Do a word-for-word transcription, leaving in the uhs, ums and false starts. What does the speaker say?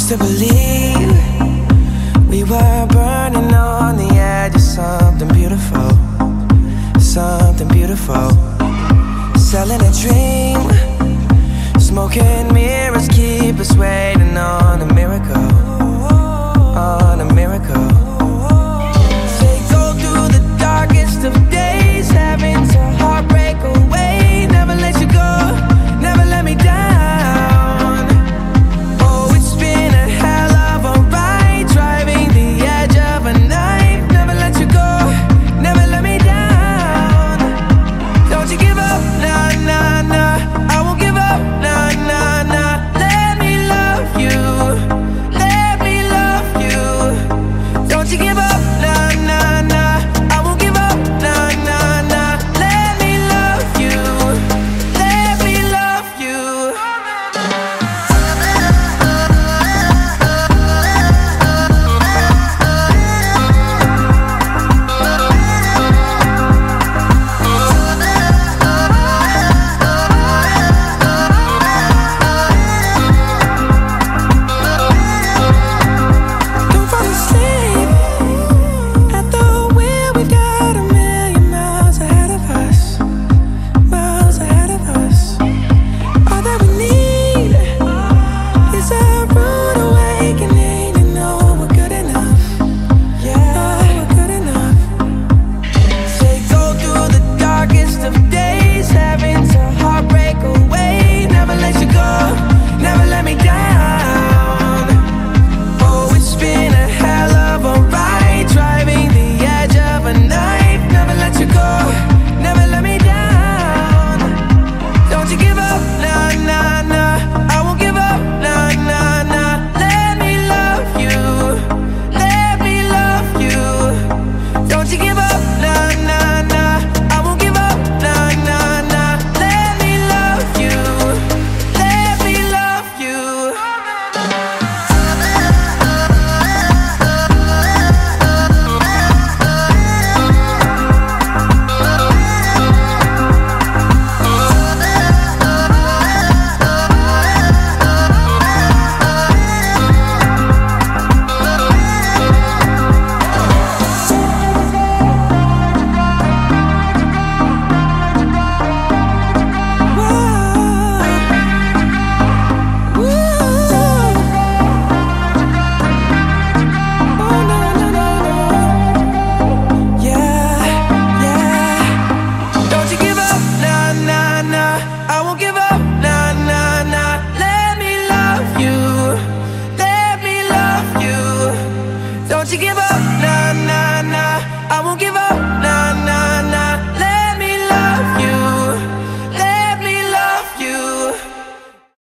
to believe we were burning on the edge of something beautiful, something beautiful. Selling a dream, smoking mirrors keep us waiting on a miracle, on a miracle. They go through the darkest of days, having to heartbreak away. Never let you go, never let me down. Oh, it's been a hell of a ride, driving the edge of a knife. Never let you go, never let me down. Don't you give up, nah, nah, nah. I won't give up, nah, nah, nah. Let me love you, let me love you. Don't you give up, nah, nah, nah. I won't give up, nah, nah, nah. Let me love you, let me love you. Don't fall asleep at the wheel. We've got a million miles ahead of us, miles ahead of us. All that we need is a rude awakening to know we're good enough. Yeah, we're good enough. They go through the darkest of days, having to heartbreak away. Never let you go, never let me down. Oh, it's been a hell of a ride, driving the edge of a knife. Never let you go, never let me down. Don't you give up, nah, nah, nah. I won't give up, nah, nah, nah. Let me love you, let me love you. Don't you give up, nah, nah, nah. I won't give up, nah, nah, nah. Let me love you, let me love you. Don't you give up,